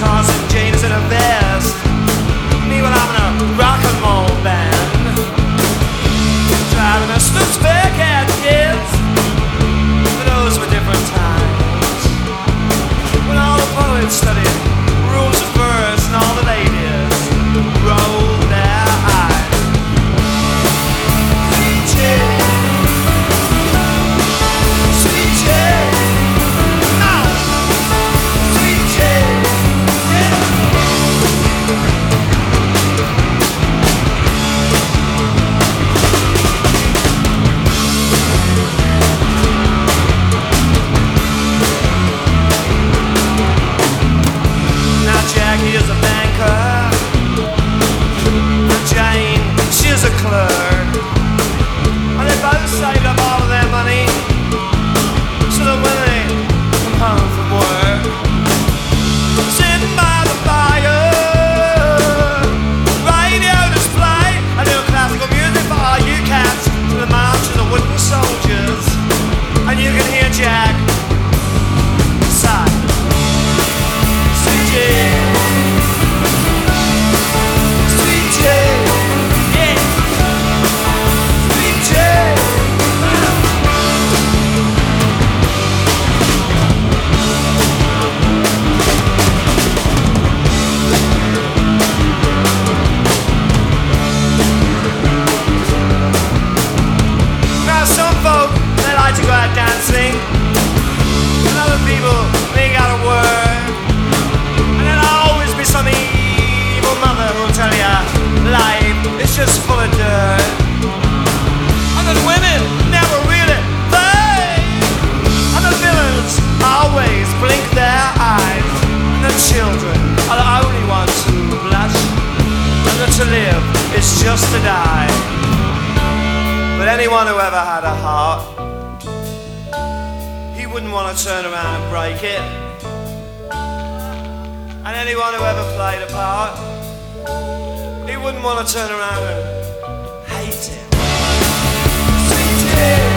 Carson jeans and a vest. Me when I'm in a rock and roll band, driving a Snoops Bearcat kids. But those were different times, when all the poets studied rules of verse and all the ladies rolled their eyes. Sweet chick, sweet chick, oh, sweet chick, yeah. Now Jackie is a banker, and Jane, she's a clerk, and they both saved up all of their money so that when they come home from work, sitting by the fire, radio display, I do classical music for all you cats to the march of the wooden soldiers, and you can hear Jack sigh. Sweet Jane, sweet Jane, yeah, sweet Jane. Now some folk, they like to go out dancing, and other people, they gotta work. And there'll always be some evil mother who'll tell you life is just full of dirt, and that women never really think, and the villains always blink their eyes, and the children are the only ones who blush, and that to live is just to die. But anyone who ever had a heart, he wouldn't want to turn around and break it. And anyone who ever played a part, he wouldn't want to turn around and hate it. Sweet Jane.